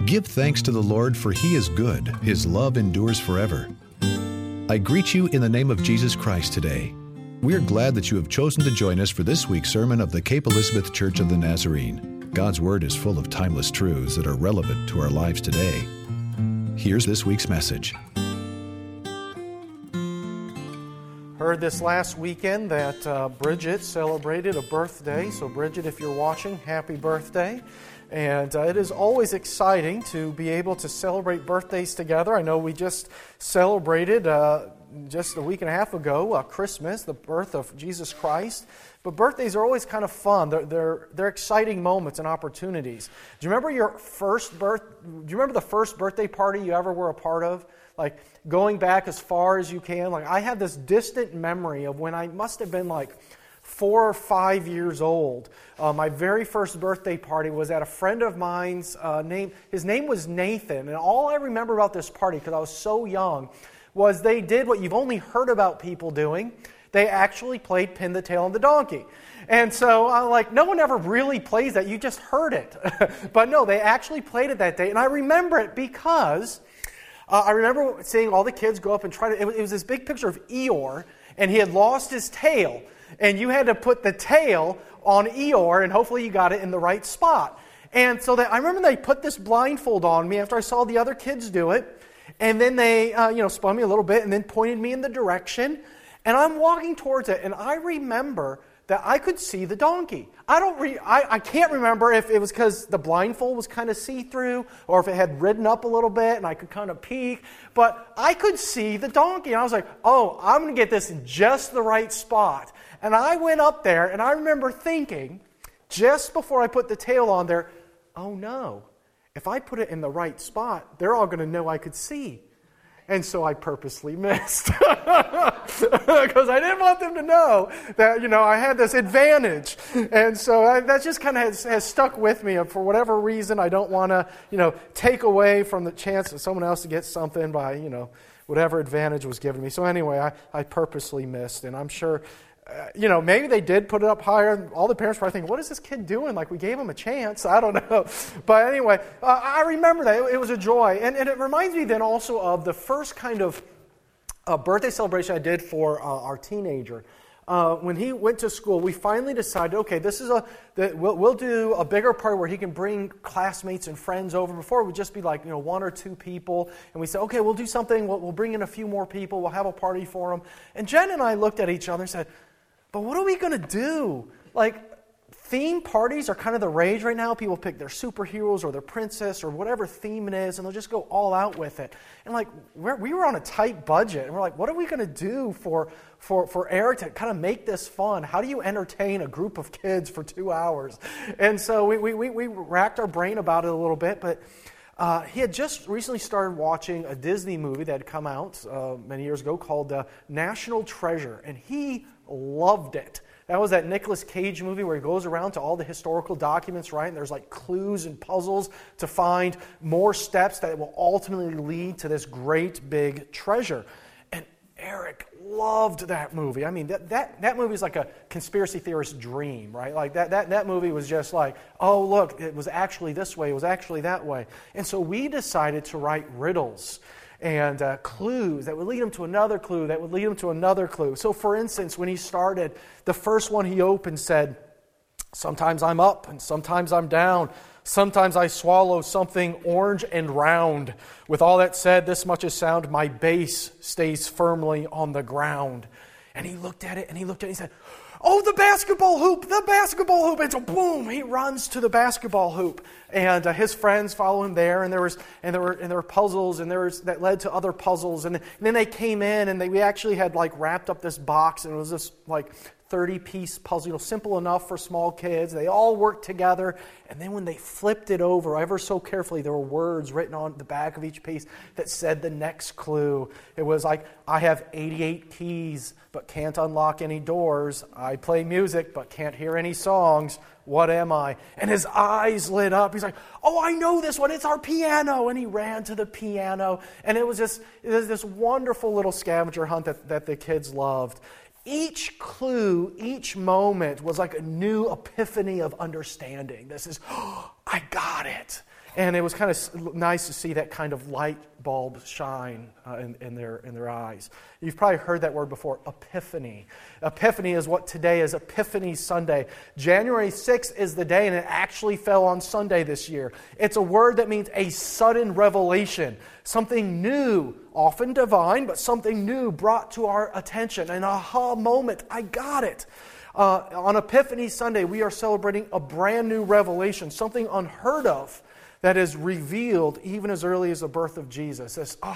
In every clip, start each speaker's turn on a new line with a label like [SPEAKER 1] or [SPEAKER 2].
[SPEAKER 1] Give thanks to the Lord, for He is good. His love endures forever. I greet you in the name of Jesus Christ today. We are glad that you have chosen to join us for this week's sermon of the Cape Elizabeth Church of the Nazarene. God's Word is full of timeless truths that are relevant to our lives today. Here's this week's message.
[SPEAKER 2] Heard this last weekend that Bridget celebrated a birthday. So Bridget, if you're watching, happy birthday. And it is always exciting to be able to celebrate birthdays together. I know we just celebrated just a week and a half ago Christmas, the birth of Jesus Christ. But birthdays are always kind of fun. They're exciting moments and opportunities. Do you remember the first birthday party you ever were a part of? Like going back as far as you can. Like I have this distant memory of when I must have been like 4 or 5 years old. My very first birthday party was at a friend of mine's name. His name was Nathan. And all I remember about this party, because I was so young, was they did what you've only heard about people doing. They actually played Pin the Tail on the Donkey. And so no one ever really plays that. You just heard it. But no, they actually played it that day. And I remember it because I remember seeing all the kids go up and try to... It was this big picture of Eeyore, and he had lost his tail. And you had to put the tail on Eeyore, and hopefully you got it in the right spot. And so I remember they put this blindfold on me after I saw the other kids do it. And then they spun me a little bit and then pointed me in the direction. And I'm walking towards it, and I remember that I could see the donkey. I can't remember if it was because the blindfold was kind of see-through or if it had ridden up a little bit and I could kind of peek. But I could see the donkey. And I was like, oh, I'm going to get this in just the right spot. And I went up there, and I remember thinking, just before I put the tail on there, oh no, if I put it in the right spot, they're all going to know I could see. And so I purposely missed. Because I didn't want them to know that, I had this advantage. And so that just kind of has stuck with me. And for whatever reason, I don't want to, take away from the chance of someone else to get something by, whatever advantage was given me. So anyway, I purposely missed. And I'm sure... maybe they did put it up higher. All the parents probably thinking, what is this kid doing? Like, we gave him a chance. I don't know. But anyway, I remember that. It was a joy. And it reminds me then also of the first kind of birthday celebration I did for our teenager. When he went to school, we finally decided, okay, we'll do a bigger party where he can bring classmates and friends over. Before it would just be like, 1 or 2 people. And we said, okay, we'll do something. We'll bring in a few more people. We'll have a party for them. And Jen and I looked at each other and said, but what are we going to do? Like, theme parties are kind of the rage right now. People pick their superheroes or their princess or whatever theme it is, and they'll just go all out with it. And we were on a tight budget, and we're like, what are we going to do for Eric to kind of make this fun? How do you entertain a group of kids for 2 hours? And so we racked our brain about it a little bit, but he had just recently started watching a Disney movie that had come out many years ago called National Treasure, and he loved it. That was that Nicolas Cage movie where he goes around to all the historical documents, right? And there's like clues and puzzles to find more steps that will ultimately lead to this great big treasure. And Eric loved that movie. I mean, that movie is like a conspiracy theorist dream, right? Like that movie was just like, oh, look, it was actually this way, it was actually that way. And so we decided to write riddles and clues that would lead him to another clue, that would lead him to another clue. So for instance, when he started, the first one he opened said, sometimes I'm up and sometimes I'm down. Sometimes I swallow something orange and round. With all that said, this much is sound, my base stays firmly on the ground. And he looked at it and he said, oh, the basketball hoop. And so boom, he runs to the basketball hoop. And his friends follow him there, and there were puzzles, and that led to other puzzles. And then they came in, and we actually had wrapped up this box, and it was this 30-piece puzzle, simple enough for small kids. They all worked together, and then when they flipped it over, ever so carefully, there were words written on the back of each piece that said the next clue. It was like, I have 88 keys, but can't unlock any doors. I play music, but can't hear any songs. What am I? And his eyes lit up. He's like, oh, I know this one. It's our piano. And he ran to the piano. And it was this wonderful little scavenger hunt that the kids loved. Each clue, each moment was like a new epiphany of understanding. This is, oh, I got it. And it was kind of nice to see that kind of light bulb shine in their eyes. You've probably heard that word before, Epiphany. Epiphany is what today is, Epiphany Sunday. January 6th is the day, and it actually fell on Sunday this year. It's a word that means a sudden revelation. Something new, often divine, but something new brought to our attention. An aha moment, I got it. On Epiphany Sunday, we are celebrating a brand new revelation, something unheard of, that is revealed even as early as the birth of Jesus.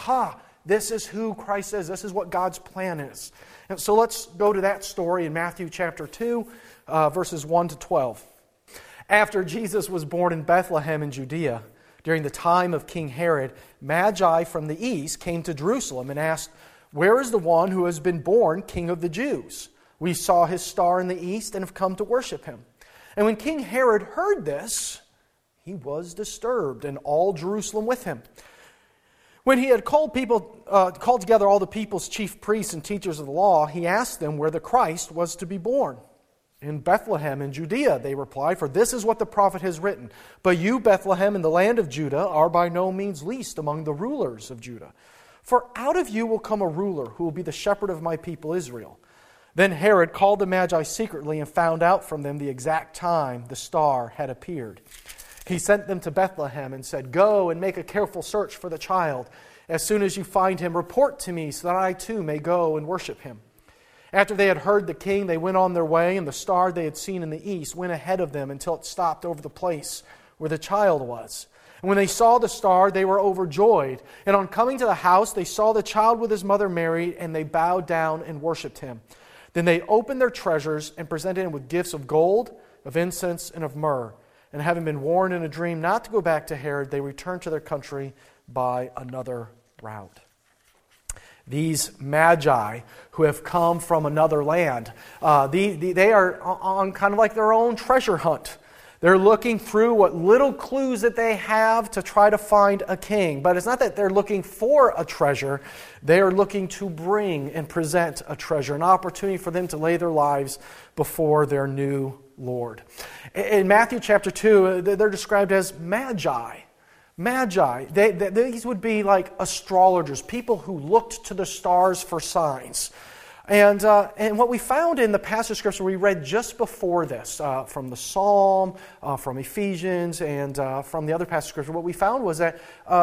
[SPEAKER 2] This is who Christ is. This is what God's plan is. And so let's go to that story in Matthew chapter 2, verses 1 to 12. After Jesus was born in Bethlehem in Judea, during the time of King Herod, Magi from the east came to Jerusalem and asked, "Where is the one who has been born King of the Jews? We saw his star in the east and have come to worship him." And when King Herod heard this, he was disturbed, and all Jerusalem with him. When he had called together all the people's chief priests and teachers of the law, he asked them where the Christ was to be born. "In Bethlehem in Judea," they replied, "for this is what the prophet has written. But you, Bethlehem, in the land of Judah, are by no means least among the rulers of Judah. For out of you will come a ruler who will be the shepherd of my people Israel." Then Herod called the Magi secretly and found out from them the exact time the star had appeared. He sent them to Bethlehem and said, "Go and make a careful search for the child. As soon as you find him, report to me so that I too may go and worship him." After they had heard the king, they went on their way, and the star they had seen in the east went ahead of them until it stopped over the place where the child was. And when they saw the star, they were overjoyed. And on coming to the house, they saw the child with his mother Mary, and they bowed down and worshipped him. Then they opened their treasures and presented him with gifts of gold, of incense, and of myrrh. And having been warned in a dream not to go back to Herod, they returned to their country by another route. These Magi who have come from another land, they are on kind of like their own treasure hunt. They're looking through what little clues that they have to try to find a king. But it's not that they're looking for a treasure. They are looking to bring and present a treasure, an opportunity for them to lay their lives before their new Lord. In Matthew chapter 2, they're described as Magi. Magi. These would be like astrologers, people who looked to the stars for signs. And what we found in the passage of Scripture we read just before this, from the Psalm, from Ephesians, and from the other passage of Scripture, what we found was that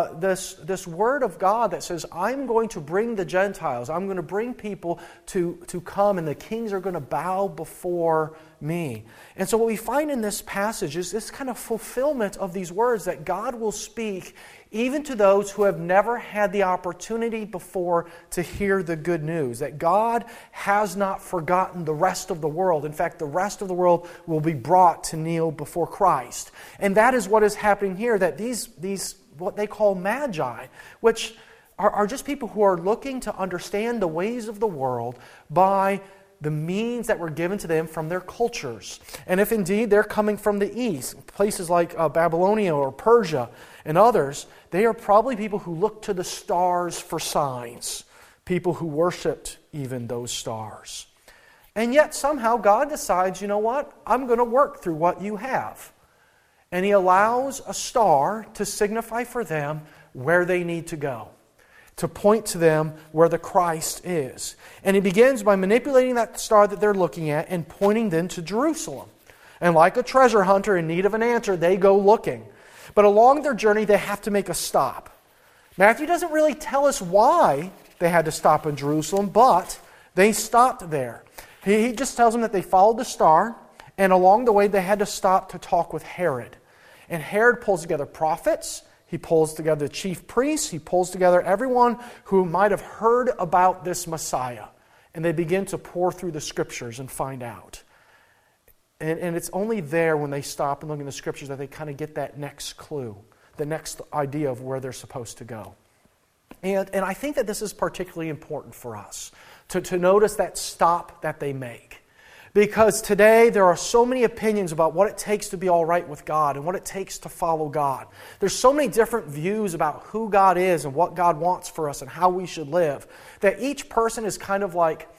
[SPEAKER 2] this Word of God that says, "I'm going to bring the Gentiles, I'm going to bring people to come, and the kings are going to bow before me." And so what we find in this passage is this kind of fulfillment of these words that God will speak even to those who have never had the opportunity before to hear the good news, that God has not forgotten the rest of the world. In fact, the rest of the world will be brought to kneel before Christ. And that is what is happening here, that these what they call Magi, which are just people who are looking to understand the ways of the world by the means that were given to them from their cultures. And if indeed they're coming from the east, places like Babylonia or Persia and others, they are probably people who look to the stars for signs, people who worshipped even those stars. And yet somehow God decides, you know what, I'm going to work through what you have. And He allows a star to signify for them where they need to go, to point to them where the Christ is. And He begins by manipulating that star that they're looking at and pointing them to Jerusalem. And like a treasure hunter in need of an answer, they go looking. But along their journey, they have to make a stop. Matthew doesn't really tell us why they had to stop in Jerusalem, but they stopped there. He just tells them that they followed the star, and along the way they had to stop to talk with Herod. And Herod pulls together prophets, he pulls together the chief priests, he pulls together everyone who might have heard about this Messiah. And they begin to pour through the Scriptures and find out. And it's only there when they stop and look in the Scriptures that they kind of get that next clue, the next idea of where they're supposed to go. And I think that this is particularly important for us, to notice that stop that they make. Because today there are so many opinions about what it takes to be all right with God and what it takes to follow God. There's so many different views about who God is and what God wants for us and how we should live, that each person is kind of like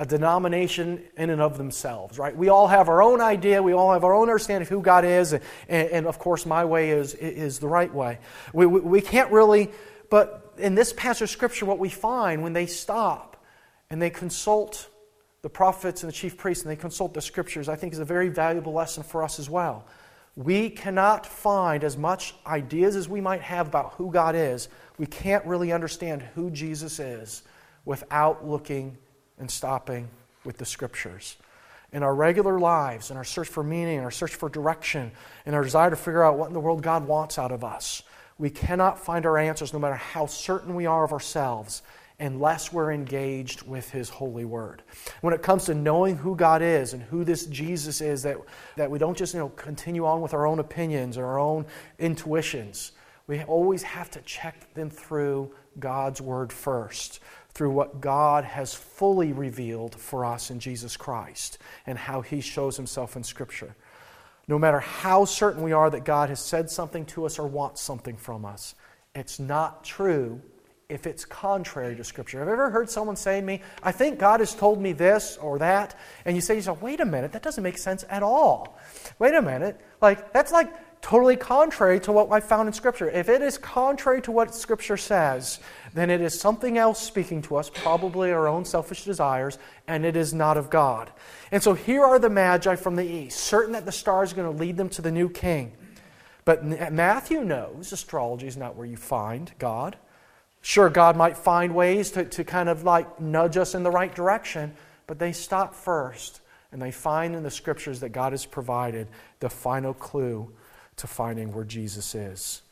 [SPEAKER 2] a denomination in and of themselves, right? We all have our own idea. We all have our own understanding of who God is. And of course, my way is the right way. We can't really, but in this passage of Scripture, what we find when they stop and they consult the prophets and the chief priests and they consult the Scriptures, I think is a very valuable lesson for us as well. We cannot find as much ideas as we might have about who God is. We can't really understand who Jesus is without looking and stopping with the Scriptures. In our regular lives, in our search for meaning, in our search for direction, in our desire to figure out what in the world God wants out of us, we cannot find our answers no matter how certain we are of ourselves unless we're engaged with His holy Word. When it comes to knowing who God is and who this Jesus is, that we don't just continue on with our own opinions or our own intuitions. We always have to check them through God's Word first, through what God has fully revealed for us in Jesus Christ and how He shows Himself in Scripture. No matter how certain we are that God has said something to us or wants something from us, it's not true if it's contrary to Scripture. Have you ever heard someone say to me, I think God has told me this or that, and you say to yourself, wait a minute, that doesn't make sense at all. Wait a minute, that's totally contrary to what I found in Scripture. If it is contrary to what Scripture says, then it is something else speaking to us, probably our own selfish desires, and it is not of God. And so here are the Magi from the east, certain that the star is going to lead them to the new king. But Matthew knows astrology is not where you find God. Sure, God might find ways to kind of nudge us in the right direction, but they stop first, and they find in the Scriptures that God has provided the final clue to finding where Jesus is.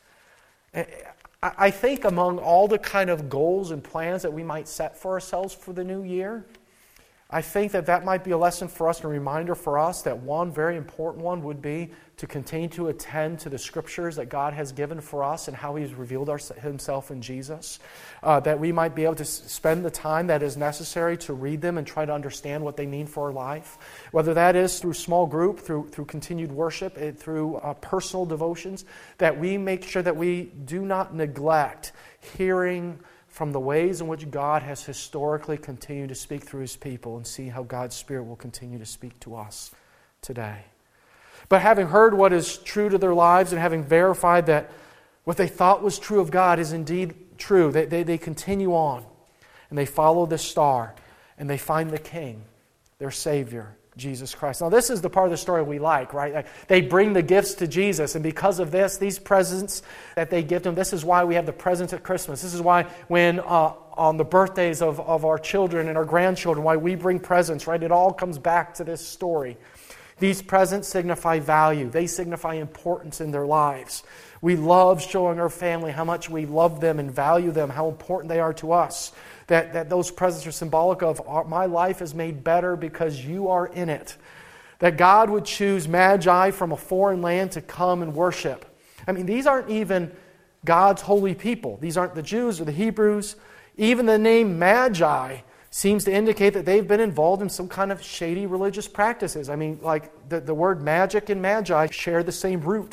[SPEAKER 2] I think among all the kind of goals and plans that we might set for ourselves for the new year, I think that might be a lesson for us and a reminder for us that one very important one would be to continue to attend to the Scriptures that God has given for us and how He's revealed Himself in Jesus. That we might be able to spend the time that is necessary to read them and try to understand what they mean for our life. Whether that is through small group, through continued worship, through personal devotions, that we make sure that we do not neglect hearing from the ways in which God has historically continued to speak through His people and see how God's Spirit will continue to speak to us today. But having heard what is true to their lives and having verified that what they thought was true of God is indeed true, they continue on and they follow this star and they find the King, their Savior, Jesus Christ. Now this is the part of the story we like, right? They bring the gifts to Jesus, and because of this, these presents that they give to Him, this is why we have the presents at Christmas. This is why when on the birthdays of our children and our grandchildren, why we bring presents, right? It all comes back to this story. These presents signify value. They signify importance in their lives. We love showing our family how much we love them and value them, how important they are to us. That those presents are symbolic of my life is made better because you are in it. That God would choose Magi from a foreign land to come and worship. I mean, these aren't even God's holy people. These aren't the Jews or the Hebrews. Even the name Magi seems to indicate that they've been involved in some kind of shady religious practices. I mean, the word magic and Magi share the same root.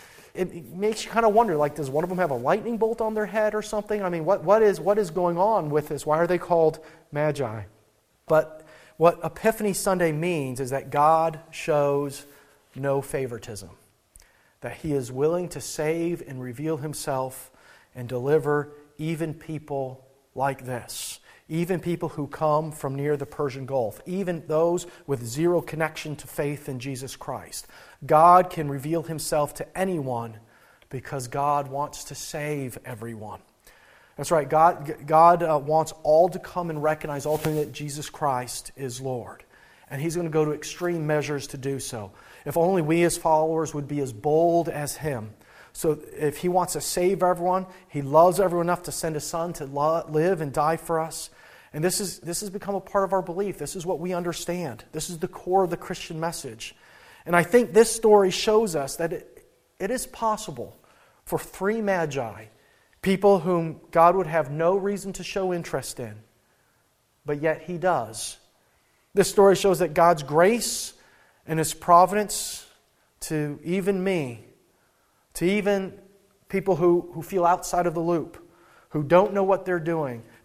[SPEAKER 2] It makes you kind of wonder, does one of them have a lightning bolt on their head or something? I mean, what is going on with this? Why are they called Magi? But what Epiphany Sunday means is that God shows no favoritism. That He is willing to save and reveal Himself and deliver even people like this. Even people who come from near the Persian Gulf. Even those with zero connection to faith in Jesus Christ. God can reveal Himself to anyone because God wants to save everyone. That's right. God wants all to come and recognize ultimately that Jesus Christ is Lord. And He's going to go to extreme measures to do so. If only we as followers would be as bold as Him. So if He wants to save everyone, He loves everyone enough to send His Son to live and die for us. And this has become a part of our belief. This is what we understand. This is the core of the Christian message. And I think this story shows us that it is possible for three Magi, people whom God would have no reason to show interest in, but yet He does. This story shows that God's grace and His providence to even me, to even people who feel outside of the loop, who don't know what they're doing,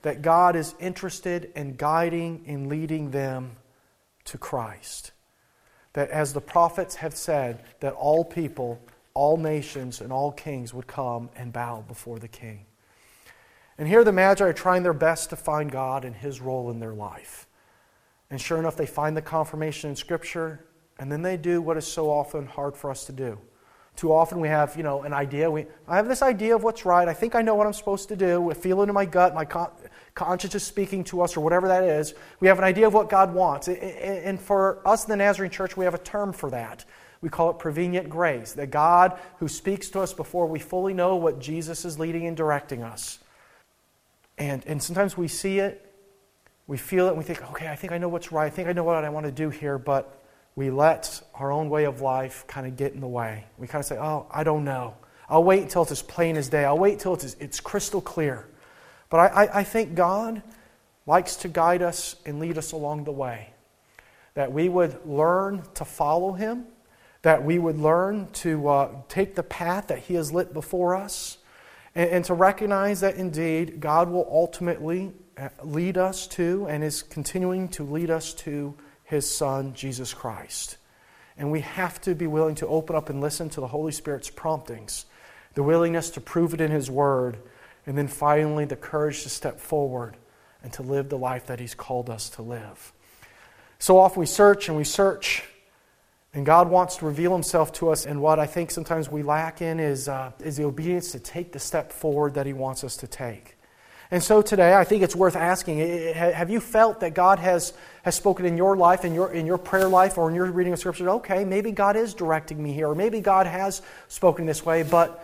[SPEAKER 2] that God is interested in guiding and leading them to Christ. That as the prophets have said, that all people, all nations, and all kings would come and bow before the King. And here the Magi are trying their best to find God and His role in their life. And sure enough, they find the confirmation in Scripture, and then they do what is so often hard for us to do. Too often we have, an idea. I have this idea of what's right. I think I know what I'm supposed to do. I feel it in my gut. My conscience is speaking to us, or whatever that is. We have an idea of what God wants. And for us in the Nazarene Church, we have a term for that. We call it prevenient grace. That God who speaks to us before we fully know what Jesus is leading and directing us. And sometimes we see it, we feel it, and we think, okay, I think I know what's right. I think I know what I want to do here, but we let our own way of life kind of get in the way. We kind of say, oh, I don't know. I'll wait until it's as plain as day. I'll wait until it's crystal clear. But I think God likes to guide us and lead us along the way. That we would learn to follow Him. That we would learn to take the path that He has lit before us. And to recognize that indeed God will ultimately lead us to and is continuing to lead us to His Son, Jesus Christ. And we have to be willing to open up and listen to the Holy Spirit's promptings, the willingness to prove it in His Word, and then finally the courage to step forward and to live the life that He's called us to live. So often we search, and God wants to reveal Himself to us, and what I think sometimes we lack in is the obedience to take the step forward that He wants us to take. And so today, I think it's worth asking, have you felt that God has spoken in your life, in your prayer life, or in your reading of Scripture? Okay, maybe God is directing me here, or maybe God has spoken this way, but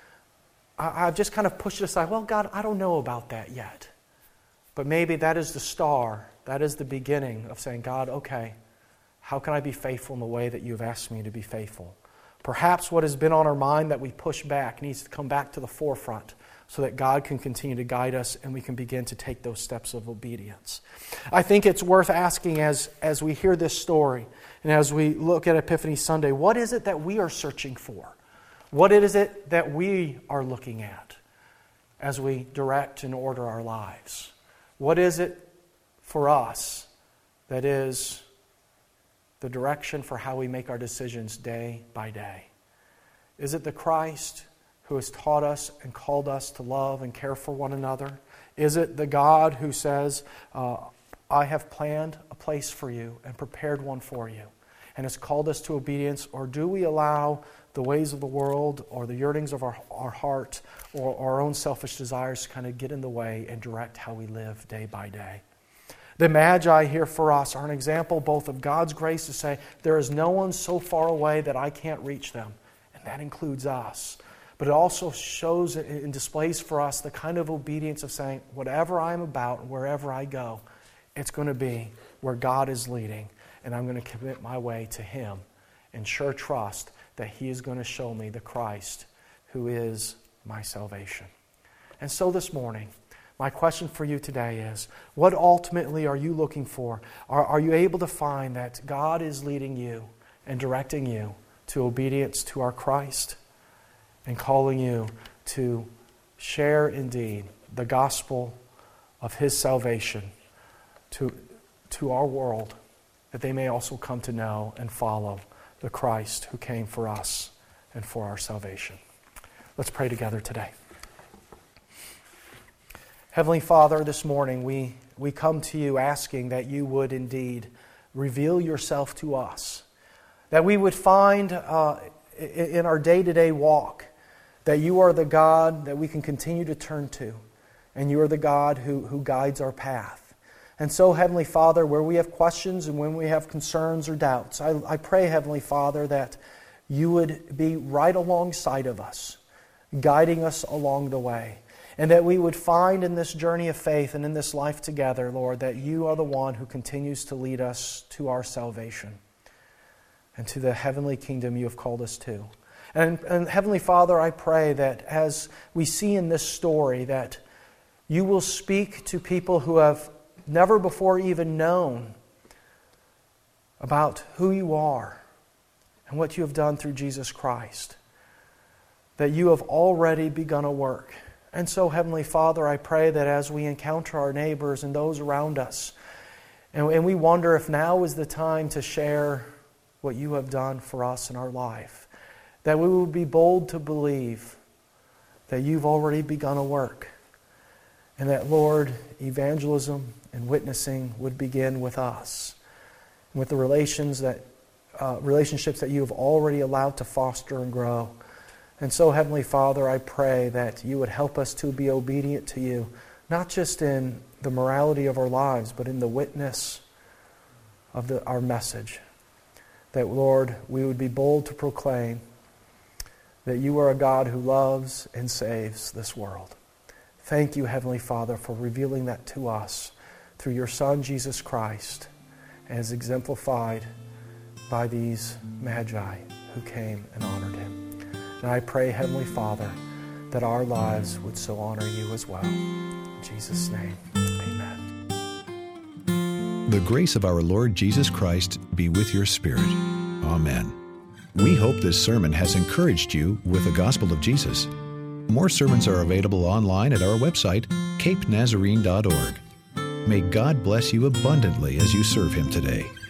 [SPEAKER 2] I've just kind of pushed it aside. Well, God, I don't know about that yet. But maybe that is the star, that is the beginning of saying, God, okay, how can I be faithful in the way that you've asked me to be faithful? Perhaps what has been on our mind that we push back needs to come back to the forefront, so that God can continue to guide us and we can begin to take those steps of obedience. I think it's worth asking as we hear this story and as we look at Epiphany Sunday, what is it that we are searching for? What is it that we are looking at as we direct and order our lives? What is it for us that is the direction for how we make our decisions day by day? Is it the Christ who has taught us and called us to love and care for one another? Is it the God who says, I have planned a place for you and prepared one for you, and has called us to obedience? Or do we allow the ways of the world or the yearnings of our heart or our own selfish desires to kind of get in the way and direct how we live day by day? The Magi here for us are an example both of God's grace to say, there is no one so far away that I can't reach them, and that includes us. But it also shows and displays for us the kind of obedience of saying, whatever I'm about, wherever I go, it's going to be where God is leading, and I'm going to commit my way to Him and sure trust that He is going to show me the Christ who is my salvation. And so this morning, my question for you today is, what ultimately are you looking for? Are you able to find that God is leading you and directing you to obedience to our Christ, and calling you to share indeed the gospel of His salvation to our world, that they may also come to know and follow the Christ who came for us and for our salvation? Let's pray together today. Heavenly Father, this morning we come to you asking that you would indeed reveal yourself to us, that we would find in our day-to-day walk that you are the God that we can continue to turn to, and you are the God who guides our path. And so, Heavenly Father, where we have questions and when we have concerns or doubts, I pray, Heavenly Father, that you would be right alongside of us, guiding us along the way, and that we would find in this journey of faith and in this life together, Lord, that you are the one who continues to lead us to our salvation and to the heavenly kingdom you have called us to. And Heavenly Father, I pray that as we see in this story that you will speak to people who have never before even known about who you are and what you have done through Jesus Christ. That you have already begun a work And so, Heavenly Father, I pray that as we encounter our neighbors and those around us, and we wonder if now is the time to share what you have done for us in our life, that we would be bold to believe that you've already begun a work, and that, Lord, evangelism and witnessing would begin with us, with the relationships that you have already allowed to foster and grow. And so, Heavenly Father, I pray that you would help us to be obedient to you, not just in the morality of our lives, but in the witness of our message. That, Lord, we would be bold to proclaim that you are a God who loves and saves this world. Thank you, Heavenly Father, for revealing that to us through your Son, Jesus Christ, as exemplified by these magi who came and honored him. And I pray, Heavenly Father, that our lives would so honor you as well. In Jesus' name, amen.
[SPEAKER 1] The grace of our Lord Jesus Christ be with your spirit. Amen. We hope this sermon has encouraged you with the gospel of Jesus. More sermons are available online at our website, capenazarene.org. May God bless you abundantly as you serve Him today.